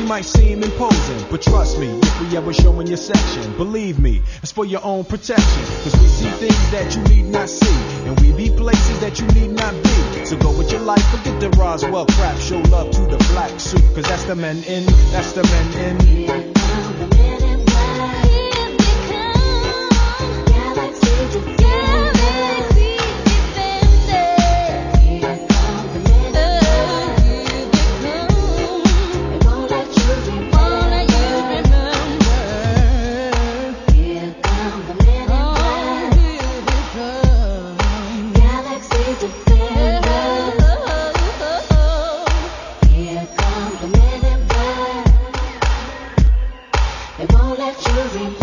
might seem imposing, but trust me, if we ever show in your section, believe me, it's for your own protection. Cause we see things that you need not see, and we be places that you need not be. So go with your life, forget the Roswell crap, show love to the black suit, cause that's the men in, that's the men in. Here come the men in black. Here they come. Galaxy defenders. Here come the men in black. Here they come. They won't let you remember. Here come the men in black. Here they come. Galaxy defenders. Here come the men in black. They won't let you remember.